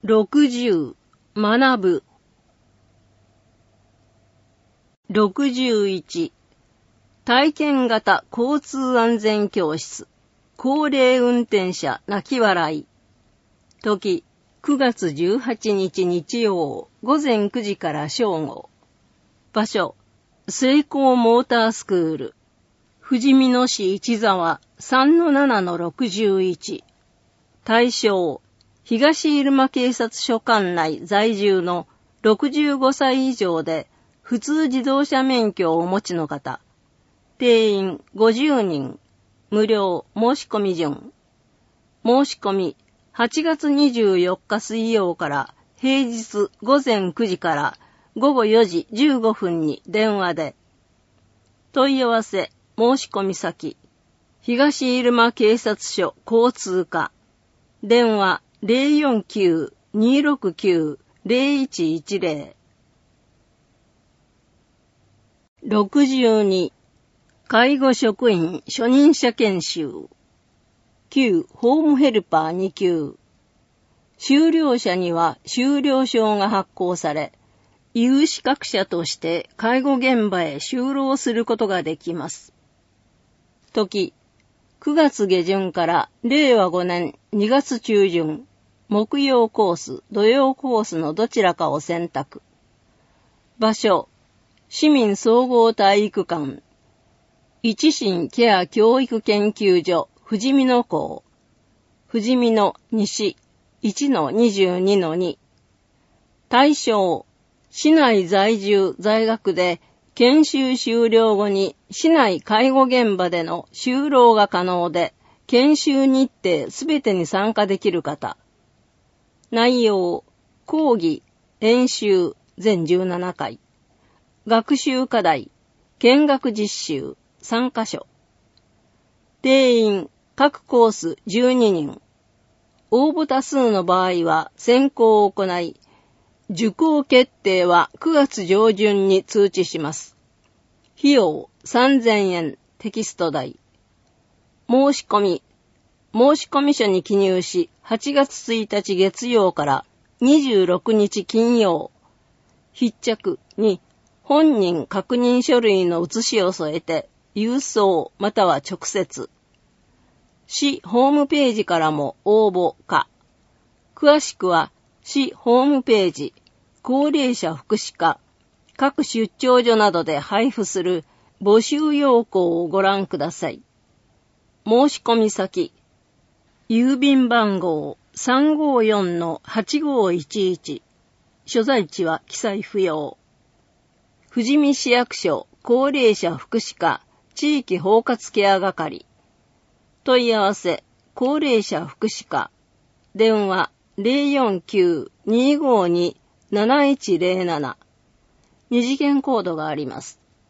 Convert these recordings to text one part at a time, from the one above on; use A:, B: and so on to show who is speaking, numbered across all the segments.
A: 60、学ぶ。61、体験型交通安全教室。高齢運転者泣き笑い。時、9月18日日曜、午前9時から正午。場所、セイコーモータースクール。富士見野市市沢 3-7-61。対象、東入間警察署管内在住の65歳以上で普通自動車免許をお持ちの方。定員50人。無料申し込み順。申し込み8月24日水曜から平日午前9時から午後4時15分に電話で。問い合わせ申し込み先。東入間警察署交通課。電話 049-269-0110。62、介護職員初任者研修。9、ホームヘルパー2級。修了者には修了証が発行され、有資格者として介護現場へ就労することができます。時、9月下旬から令和5年2月中旬、木曜コース、土曜コースのどちらかを選択。場所、市民総合体育館。一心ケア教育研究所、富士見野校。富士見野西 1-22-2。対象、市内在住在学で、研修終了後に市内介護現場での就労が可能で、研修日程すべてに参加できる方。内容、講義、演習、全17回。学習課題、見学実習、3カ所。定員、各コース12人。応募多数の場合は選考を行い、受講決定は9月上旬に通知します。費用3000円、テキスト代。申し込み書に記入し、8月1日月曜から26日金曜。必着に本人確認書類の写しを添えて、郵送または直接。市ホームページからも応募可。詳しくは市ホームページ、高齢者福祉課、各出張所などで配布する募集要項をご覧ください。申し込み先、郵便番号 354-8511。所在地は記載不要。富士見市役所高齢者福祉課地域包括ケア係。問い合わせ、高齢者福祉課。電話 049-252-7107。二次元コードがあります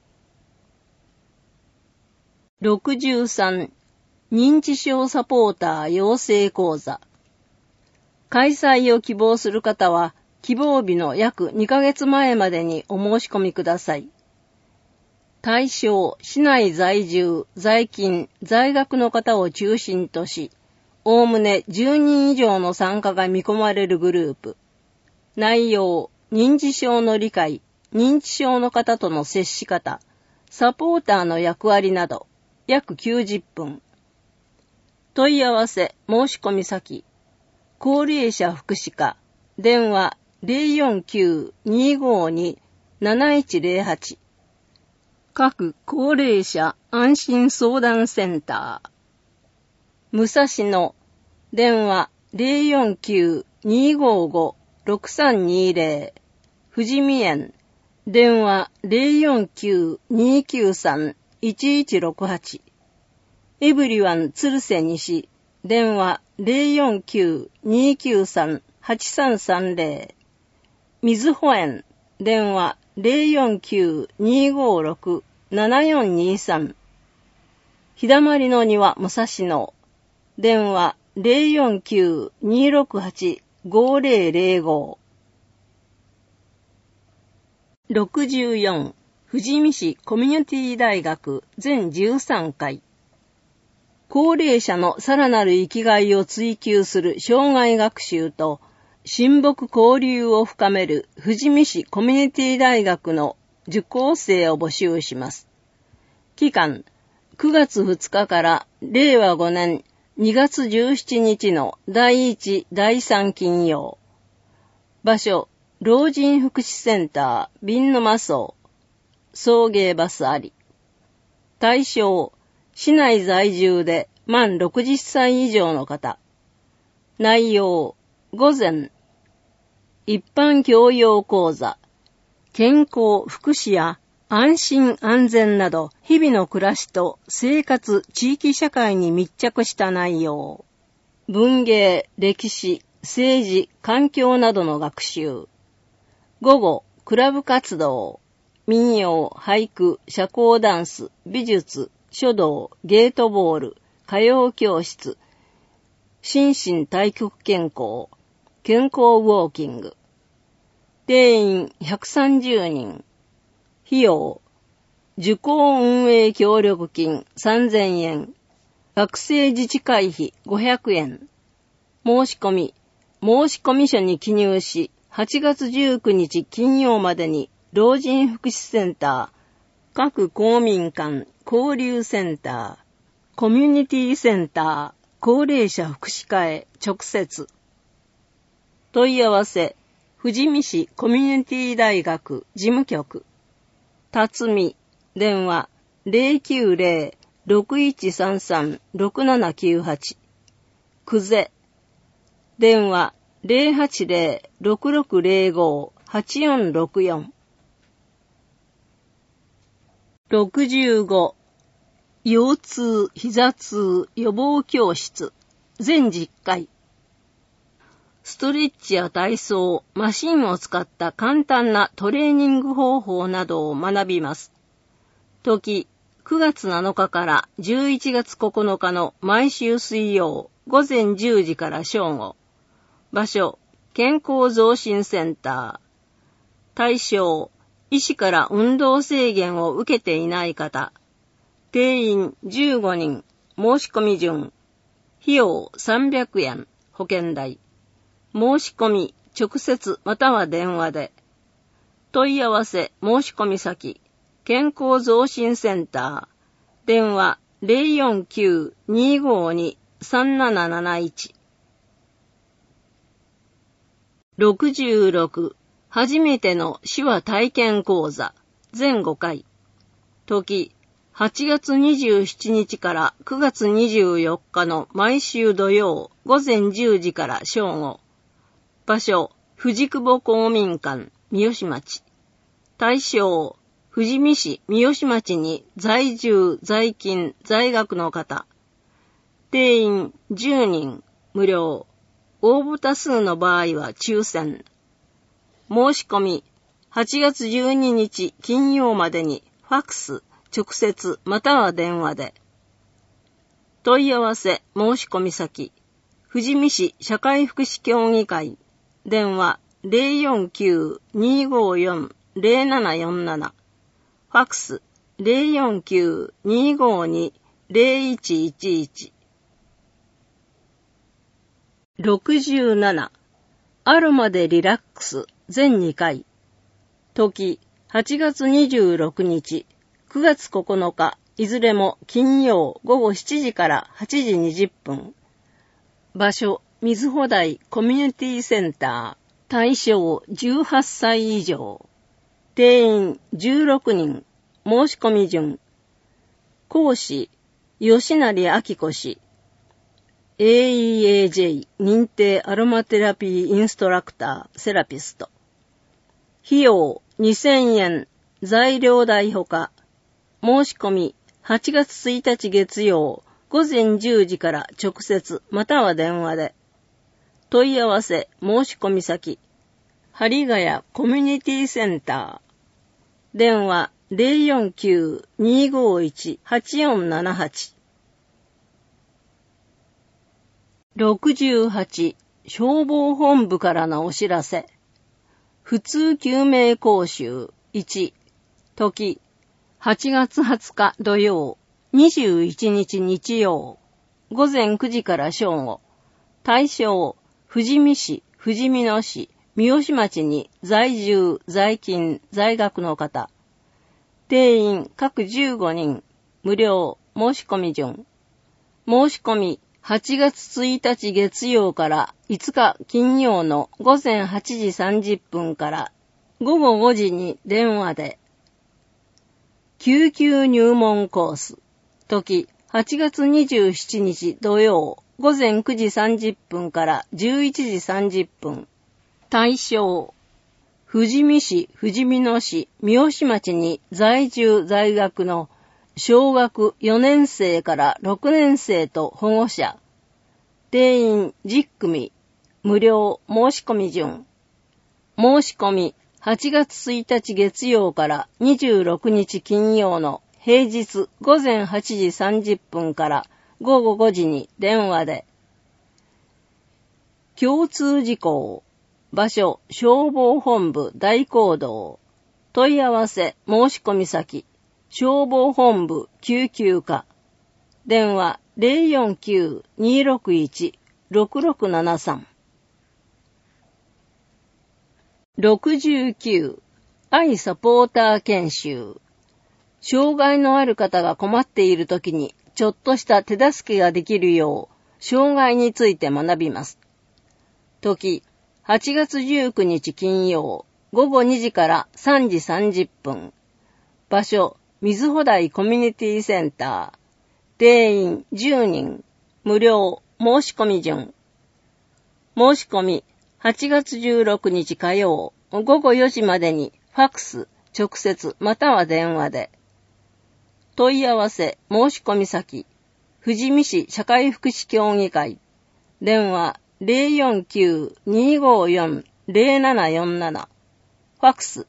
A: 。63、認知症サポーター養成講座。開催を希望する方は、希望日の約2ヶ月前までにお申し込みください。対象、市内在住、在勤、在学の方を中心とし、おおむね10人以上の参加が見込まれるグループ。内容、認知症の理解、認知症の方との接し方、サポーターの役割など、約90分。問い合わせ、申し込み先、高齢者福祉課、電話 049-252-7108。各高齢者安心相談センター。武蔵野、電話 049-255-6320。富士見園、電話 049-293-1168。エブリワン鶴瀬西、電話 049-293-8330。みずほ園、電話 049-256-7423。ひだまりの庭武蔵野、電話 049-268-5005。64、富士見市コミュニティ大学全13回。高齢者のさらなる生きがいを追求する生涯学習と親睦交流を深める富士見市コミュニティ大学の受講生を募集します。期間、9月2日から令和5年2月17日の第1、第3金曜。場所、老人福祉センター、ビンノマ荘。送迎バスあり。対象、市内在住で満60歳以上の方。内容、午前、一般教養講座、健康、福祉や安心安全など日々の暮らしと生活、地域社会に密着した内容。文芸、歴史、政治、環境などの学習。午後、クラブ活動、民謡、俳句、社交ダンス、美術、書道、ゲートボール、歌謡教室、心身体極健康、健康ウォーキング。定員130人。費用、受講運営協力金3000円。学生自治会費500円。申し込み書に記入し、8月19日金曜までに老人福祉センター、各公民館、交流センター、コミュニティセンター、高齢者福祉課へ直接。問い合わせ、富士見市コミュニティ大学事務局。辰巳、電話090-6133-6798。久世、電話080-6605-8464。65、腰痛、膝痛、予防教室。全10回。ストレッチや体操、マシンを使った簡単なトレーニング方法などを学びます。時、9月7日から11月9日の毎週水曜、午前10時から正午。場所、健康増進センター。対象、医師から運動制限を受けていない方。定員15人。申し込み順。費用300円。保険代。申し込み、直接または電話で。問い合わせ、申し込み先。健康増進センター。電話 049-252-3771。66、初めての手話体験講座。全5回。時、8月27日から9月24日の毎週土曜午前10時から正午。場所、藤久保公民館、三好町。対象、富士見市三好町に在住、在勤、在学の方。定員10人、無料。応募多数の場合は抽選。申し込み、8月12日金曜までにファックス、直接または電話で。問い合わせ、申し込み先。富士見市社会福祉協議会。電話 049-254-0747。ファックス 049-252-0111。67、アロマでリラックス全2回。時、8月26日、9月9日、いずれも金曜午後7時から8時20分。場所、水穂台コミュニティセンター。対象18歳以上。定員16人。申し込み順。講師、吉成明子氏。AEAJ 認定アロマテラピーインストラクター、セラピスト。費用2000円。材料代ほか。申し込み8月1日月曜午前10時から直接または電話で。問い合わせ申し込み先。針ヶ谷コミュニティセンター。電話 049-251-8478。68、消防本部からのお知らせ。普通救命講習1。時、8月20日土曜、21日日曜、午前9時から正午。対象、富士見市富士見野市、三好町に在住、在勤、在学の方。定員各15人、無料、申し込み順。申し込み、8月1日月曜から5日金曜の午前8時30分から午後5時に電話で。救急入門コース。時、8月27日土曜、午前9時30分から11時30分。対象。富士見市、富士見野市、三好町に在住在学の小学4年生から6年生と保護者。定員10組。無料申し込み順。申し込み8月1日月曜から26日金曜の平日午前8時30分から午後5時に電話で。共通事項。場所、消防本部大講堂。問い合わせ、申し込み先、消防本部救急課。電話 049-261-6673。69. 愛サポーター研修。障害のある方が困っているときにちょっとした手助けができるよう、障害について学びます。時、8月19日金曜、午後2時から3時30分。場所、水穂台コミュニティセンター。定員10人。無料、申し込み順。申し込み、8月16日火曜、午後4時までにファックス、直接または電話で。問い合わせ、申し込み先、富士見市社会福祉協議会。電話、049-254-0747。ファックス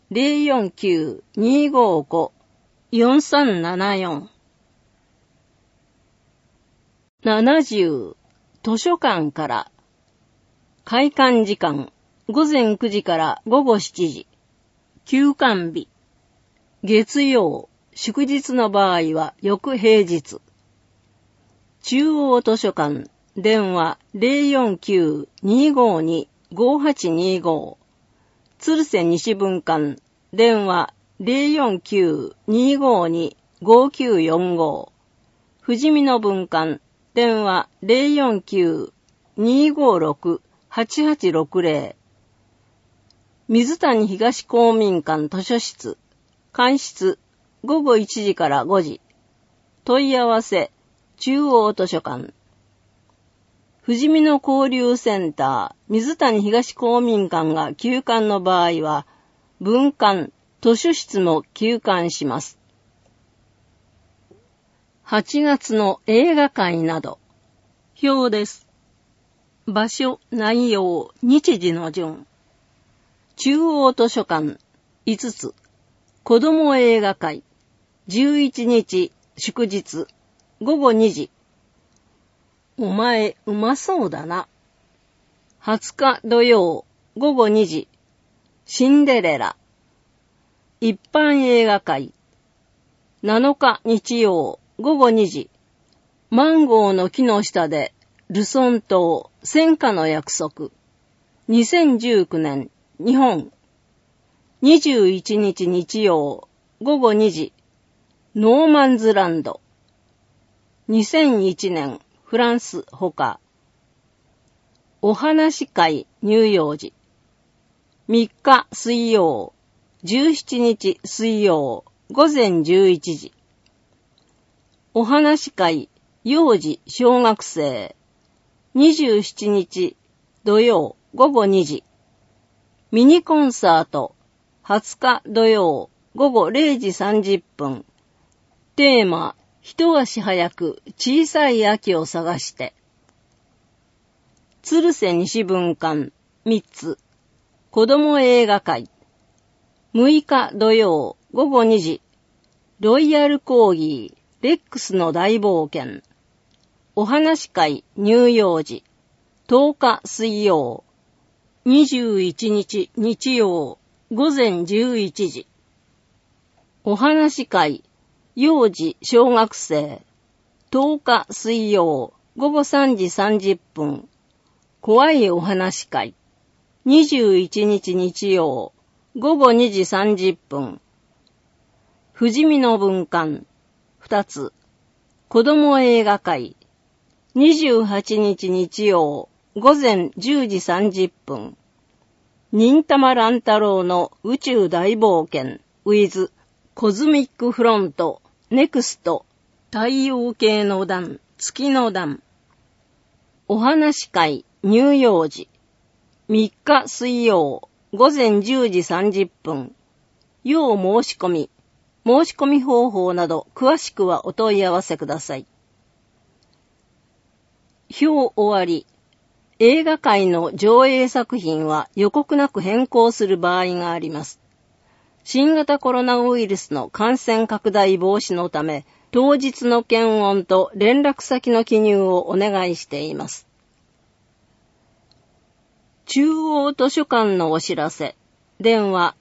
A: 049-255-4374。70. 図書館から。開館時間午前9時から午後7時。休館日月曜、祝日の場合は翌平日。中央図書館。電話 049-252-5825。鶴瀬西分館。電話 049-252-5945。富士見野分館。電話 049-256-8860。水谷東公民館図書室。開室午後1時から5時。問い合わせ中央図書館。富士見野交流センター、水谷東公民館が休館の場合は、分館、図書室も休館します。8月の映画会など。表です。場所、内容、日時の順。中央図書館、5つ。子供映画会、11日、祝日、午後2時。お前、うまそうだな。20日土曜、午後2時。シンデレラ。一般映画会。7日日曜、午後2時。マンゴーの木の下で、ルソン島、戦火の約束。2019年、日本。21日日曜、午後2時。ノーマンズランド。2001年、フランスほか。お話会乳幼児。3日水曜、17日水曜、午前11時。お話会幼児小学生。27日土曜午後2時。ミニコンサート20日土曜午後0時30分。テーマ、一足早く小さい秋を探して。鶴瀬西分館3つ。子供映画会。6日土曜午後2時。ロイヤルコーギー、レックスの大冒険。お話会乳幼児。10日水曜。21日日曜午前11時。お話会幼児小学生。10日水曜午後3時30分。怖いお話会。 21日日曜、午後2時30分。富士見の文館、2つ。子供映画会、28日日曜、午前10時30分。忍たま乱太郎の宇宙大冒険、with コズミックフロント、ネクスト、太陽系の段、月の段。お話会、乳幼児。3日水曜、午前10時30分。要申し込み。申し込み方法など詳しくはお問い合わせください。表終わり。映画界の上映作品は予告なく変更する場合があります。新型コロナウイルスの感染拡大防止のため、当日の検温と連絡先の記入をお願いしています。中央図書館のお知らせ。電話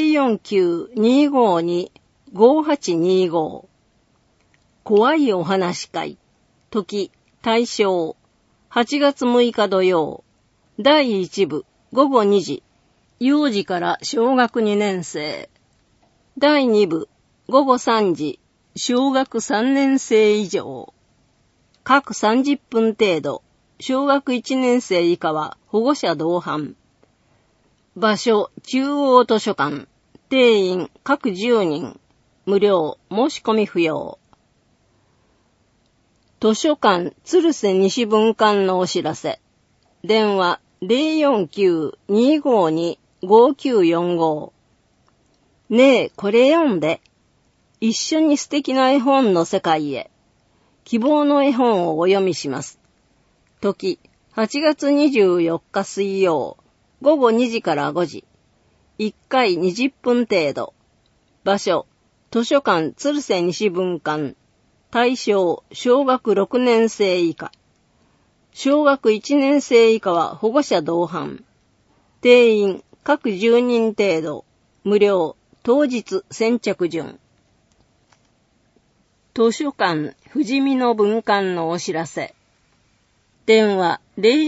A: 049-252-5825。怖いお話会。時、対象。8月6日土曜。第1部、午後2時。幼児から小学2年生。第2部、午後3時。小学3年生以上。各30分程度。小学1年生以下は保護者同伴。場所、中央図書館。定員、各10人。無料、申し込み不要。図書館、鶴瀬西分館のお知らせ。電話、049-252-5945。ねえ、これ読んで。一緒に素敵な絵本の世界へ。希望の絵本をお読みします。時、8月24日水曜、午後2時から5時。1回20分程度。場所、図書館鶴瀬西分館。対象、小学6年生以下。小学1年生以下は保護者同伴。定員、各10人程度。無料、当日先着順。図書館、富士見の分館のお知らせ。電話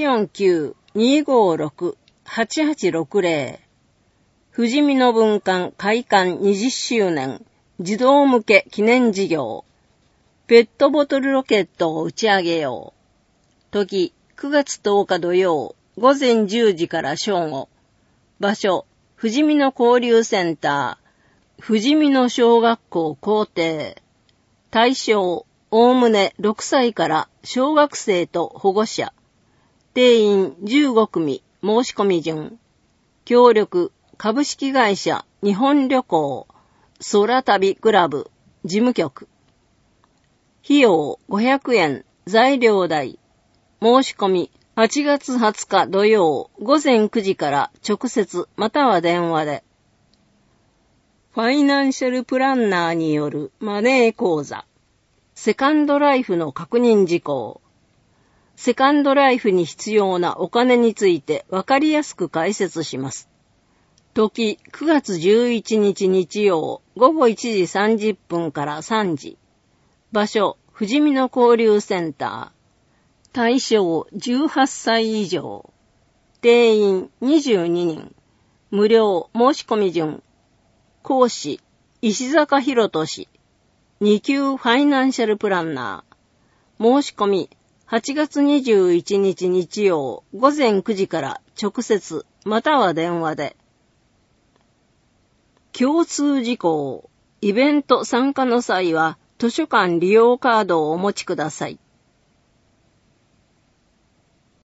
A: 049-256-8860。富士見の分館開館20周年児童向け記念事業。ペットボトルロケットを打ち上げよう。時、9月10日土曜、午前10時から正午。場所、富士見の交流センター、富士見の小学校校庭。対象、おおむね6歳から小学生と保護者。定員15組、申し込み順。協力、株式会社日本旅行、空旅クラブ、事務局。費用500円、材料代。申し込み、8月20日土曜、午前9時から直接または電話で。ファイナンシャルプランナーによるマネー講座。セカンドライフの確認事項。セカンドライフに必要なお金についてわかりやすく解説します。時、9月11日日曜、午後1時30分から3時。場所、富士見の交流センター。対象、18歳以上。定員、22人。無料、申し込み順。講師、石坂博俊。2級ファイナンシャルプランナー。申し込み、8月21日日曜、午前9時から直接、または電話で。共通事項。イベント参加の際は、図書館利用カードをお持ちください。